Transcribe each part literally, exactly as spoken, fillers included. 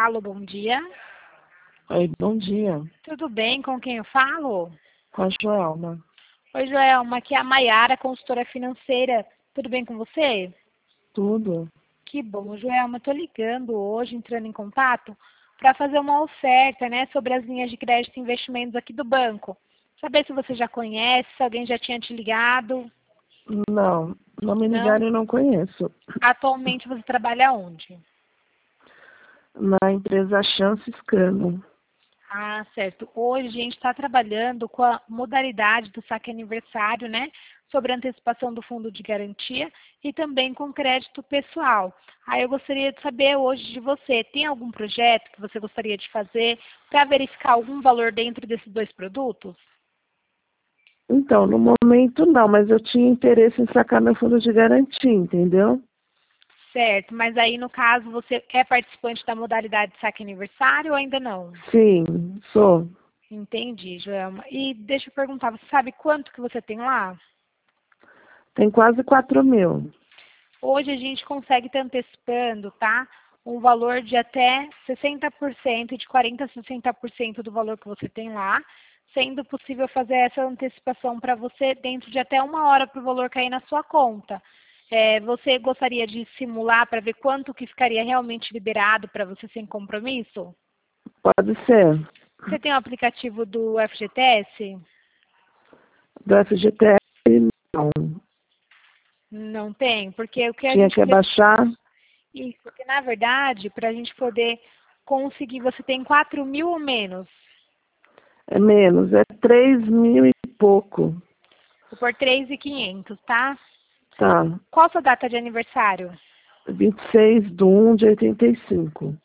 Alô, bom dia. Oi, bom dia. Tudo bem? Com quem eu falo? Com a Joelma. Oi, Joelma. Aqui é a Maiara, consultora financeira. Tudo bem com você? Tudo. Que bom, Joelma. Estou ligando hoje, entrando em contato, para fazer uma oferta, né, sobre as linhas de crédito e investimentos aqui do banco. Saber se você já conhece, se alguém já tinha te ligado. Não, não me Não? ligaram e não conheço. Atualmente você trabalha onde? Na empresa Chance Scano. Ah, certo. Hoje a gente está trabalhando com a modalidade do saque aniversário, né? Sobre a antecipação do fundo de garantia e também com crédito pessoal. Aí eu gostaria de saber hoje de você, tem algum projeto que você gostaria de fazer para verificar algum valor dentro desses dois produtos? Então, no momento não, mas eu tinha interesse em sacar meu fundo de garantia, entendeu? Certo, mas aí no caso você é participante da modalidade de saque aniversário ou ainda não? Sim, sou. Entendi, Joelma. E deixa eu perguntar, você sabe quanto que você tem lá? Tem quase quatro mil. Hoje a gente consegue estar antecipando, tá? Um valor de até sessenta por cento, de quarenta por cento a sessenta por cento do valor que você tem lá, sendo possível fazer essa antecipação para você dentro de até uma hora para o valor cair na sua conta. É, você gostaria de simular para ver quanto que ficaria realmente liberado para você sem compromisso? Pode ser. Você tem o aplicativo do F G T S? Do F G T S, não. Não tem, porque o que a Tinha gente que precisa... abaixar. Isso, porque na verdade, para a gente poder conseguir, você tem quatro mil ou menos? É menos, é três mil e pouco. Vou por três mil e quinhentos, tá? Tá. Qual a sua data de aniversário? vinte e seis de um de oitenta e cinco.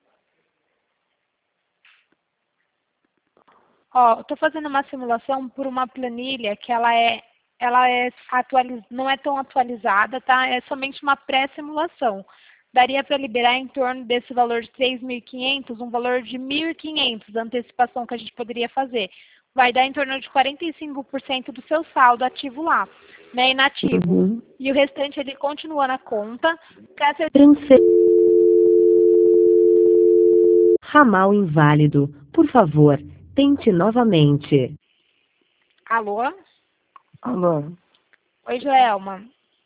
Ó, eu tô fazendo uma simulação por uma planilha que ela é, ela é atualiz... não é tão atualizada, tá? É somente uma pré-simulação. Daria para liberar em torno desse valor de três mil e quinhentos, um valor de mil e quinhentos da antecipação que a gente poderia fazer. Vai dar em torno de quarenta e cinco por cento do seu saldo ativo lá, né, inativo. Uhum. E o restante ele continua na conta. Pra ser... Ramal inválido. Por favor, tente novamente. Alô? Alô? Oi, Joelma.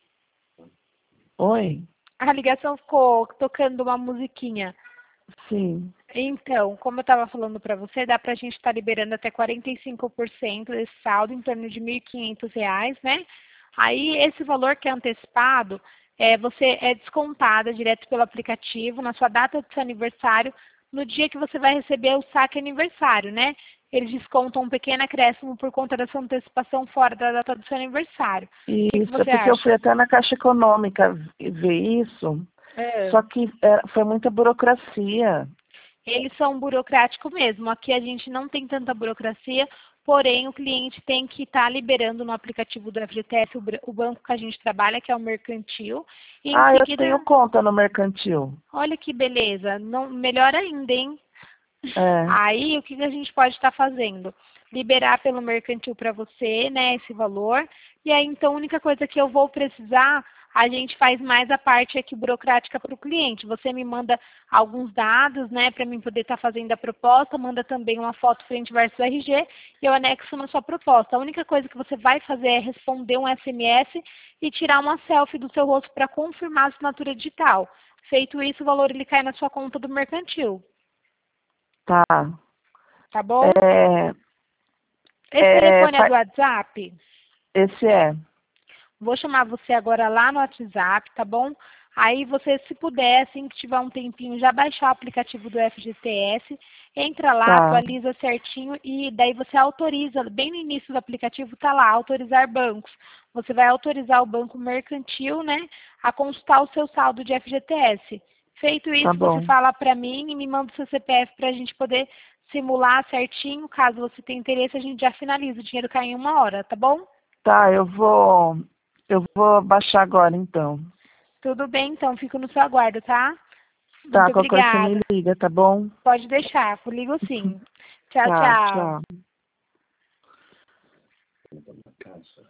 Oi? A ligação ficou tocando uma musiquinha. Sim. Então, como eu estava falando para você, dá para a gente estar liberando até quarenta e cinco por cento desse saldo, em torno de mil e quinhentos reais, né? Aí, esse valor que é antecipado, é, você é descontada direto pelo aplicativo, na sua data de seu aniversário, no dia que você vai receber o saque aniversário, né? Eles descontam um pequeno acréscimo por conta dessa antecipação fora da data do seu aniversário. O que, que Isso, é você porque eu acha? fui até na Caixa Econômica ver isso, É. só que é, foi muita burocracia. Eles são burocráticos mesmo. Aqui a gente não tem tanta burocracia, porém o cliente tem que estar liberando no aplicativo do F G T S o, br- o banco que a gente trabalha, que é o Mercantil. E em Ah, eu seguida, tenho conta no Mercantil. olha que beleza, não, melhor ainda, hein? É. Aí o que que a gente pode estar fazendo? Liberar pelo Mercantil para você, né, esse valor. E aí então a única coisa que eu vou precisar, a gente faz mais a parte aqui burocrática para o cliente. Você me manda alguns dados, né, para mim poder estar fazendo a proposta, manda também uma foto frente versus R G e eu anexo na sua proposta. A única coisa que você vai fazer é responder um S M S e tirar uma selfie do seu rosto para confirmar a assinatura digital. Feito isso, o valor ele cai na sua conta do Mercantil. Tá. Tá bom? É, Esse é, telefone é fa- do WhatsApp? esse é. Vou chamar você agora lá no WhatsApp, tá bom? Aí você, se puder, assim que tiver um tempinho, já baixar o aplicativo do F G T S, entra lá, Tá, atualiza certinho e daí você autoriza, bem no início do aplicativo tá lá, autorizar bancos. Você vai autorizar o banco mercantil, né, a consultar o seu saldo de F G T S. Feito tá isso, você bom. fala para mim e me manda o seu C P F para a gente poder simular certinho. Caso você tenha interesse, a gente já finaliza. O dinheiro cai em uma hora, tá bom? Tá, eu vou, eu vou baixar agora então. Tudo bem, então. Fico no seu aguardo, tá? Tá, Muito qualquer coisa você me obrigada. liga, tá bom? Pode deixar. Ligo sim. Tchau, Tá, tchau. tchau.